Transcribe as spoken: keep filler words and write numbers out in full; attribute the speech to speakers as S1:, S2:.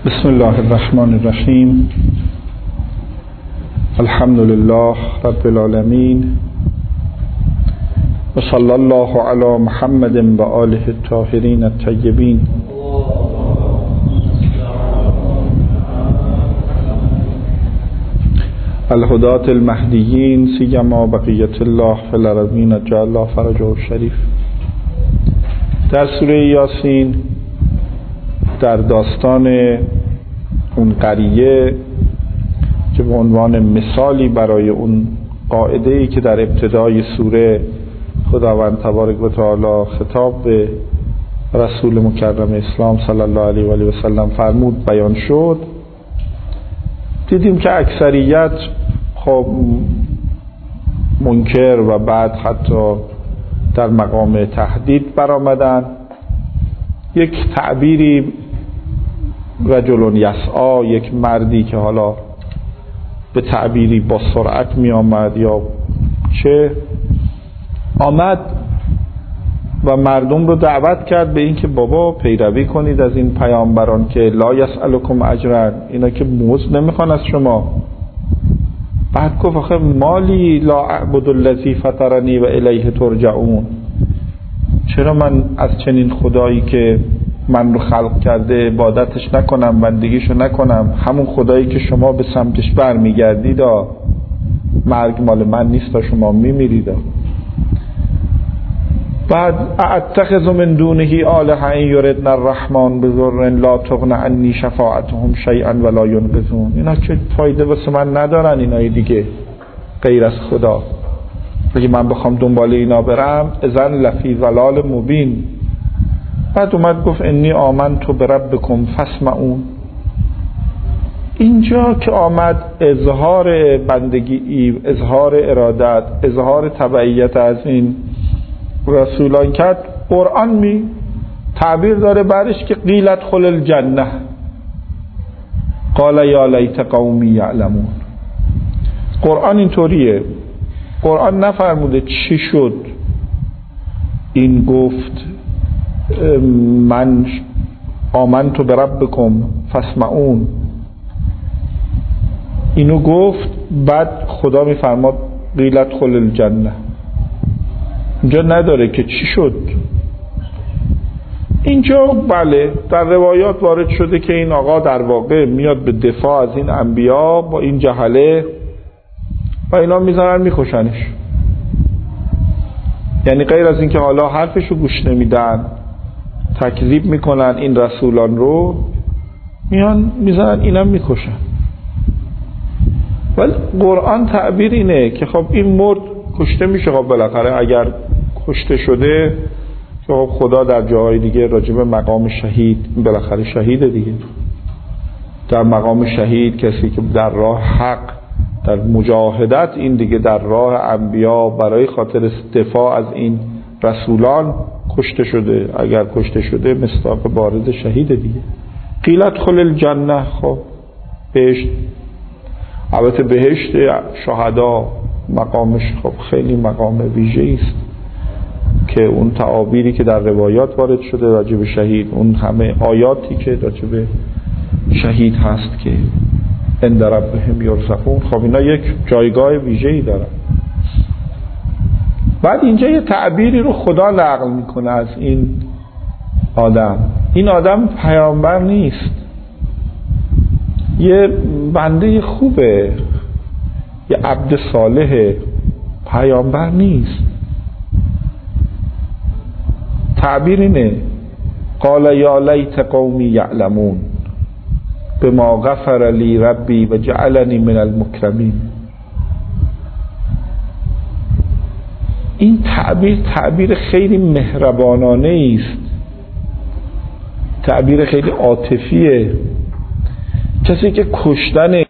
S1: بسم الله الرحمن الرحیم. الحمد لله رب العالمین و صلی الله علی محمد و آله الطاهرین الطیبین. الهداة المهدیین سیما بقیت الله فی الارضین جعل الله فرجه الشریف. در سوره یاسین در داستان اون قریه که به عنوان مثالی برای اون قاعده‌ای که در ابتدای سوره خداوند تبارک و تعالی خطاب به رسول مکرم اسلام صلی الله علیه و آله و سلم فرمود بیان شد، دیدیم که اکثریت خب منکر و بعد حتی در مقام تهدید برآمدن. یک تعبیری رجل یسعی، یک مردی که حالا به تعبیری با سرعت می آمد یا چه آمد و مردم رو دعوت کرد به این که بابا پیروی کنید از این پیامبران که لا یسألکم اجرا، اینا که مزد نمیخوان از شما. بعد گفت آخه مالی لا اعبد الذی فطرنی و الیه ترجعون، چرا من از چنین خدایی که من رو خلق کرده عبادتش نکنم، بندگیشو نکنم، همون خدایی که شما به سمتش برمیگردید، مرگ مال من نیست تا شما میمیرید. بعد اتخذ من دونه آلهة ان یردن الرحمن بضر لا تغن عنی شفاعتهم شیئا ولا ینقذون. اینا چه فایده واسه من ندارن، اینای دیگه غیر از خدا. اگه من بخوام دنبال اینا برم اذن لفی ضلال مبین. بعد اومد گفت انی آمنت بربکم فاسمعون. اینجا که آمد اظهار بندگی، اظهار ارادت، اظهار تبعیت از این رسولان کرد، قرآن می تعبیر داره برش که قیل ادخل الجنه قال یا لیت قومی یعلمون. قرآن اینطوریه، قرآن نفرموده چی شد این گفت من آمنت بربکم فاسمعون، اینو گفت بعد خدا میفرماد قیل ادخل الجنه. اینجا نداره که چی شد. اینجا بله در روایات وارد شده که این آقا در واقع میاد به دفاع از این انبیا با این جهله و اینا میزنن میکشنش. یعنی غیر از این که حالا حرفشو گوش نمیدن، تکذیب میکنن این رسولان رو، میان میزنن اینا میکشن. ولی قرآن تعبیر اینه که خب این مرد کشته میشه، خب بالاخره اگر کشته شده که خب خدا در جاهای دیگه راجب مقام شهید، بالاخره شهیده دیگه. در مقام شهید کسی که در راه حق، در مجاهدت، این دیگه در راه انبیا برای خاطر دفاع از این رسولان کشته شده. اگر کشته شده مصداق بارز شهید دیگه. قیل ادخل الجنه، خب بهشت. البته بهشت شهدا مقامش خب خیلی مقام ویژه‌ای است که اون تعابیری که در روایات وارد شده راجع به شهید، اون همه آیاتی که راجع به شهید هست که عند ربهم یرزقون، خب اینا یک جایگاه ویژه‌ای دارن. بعد اینجا یه تعبیری رو خدا نقل میکنه از این آدم. این آدم پیامبر نیست، یه بنده خوبه، یه عبد صالح، پیامبر نیست. تعبیر اینه قال یا لیت قومی یعلمون بما غفر لی ربی و جعلنی من المکرمین. این تعبیر تعبیر خیلی مهربانانه است، تعبیر خیلی عاطفیه. کسی که کشتن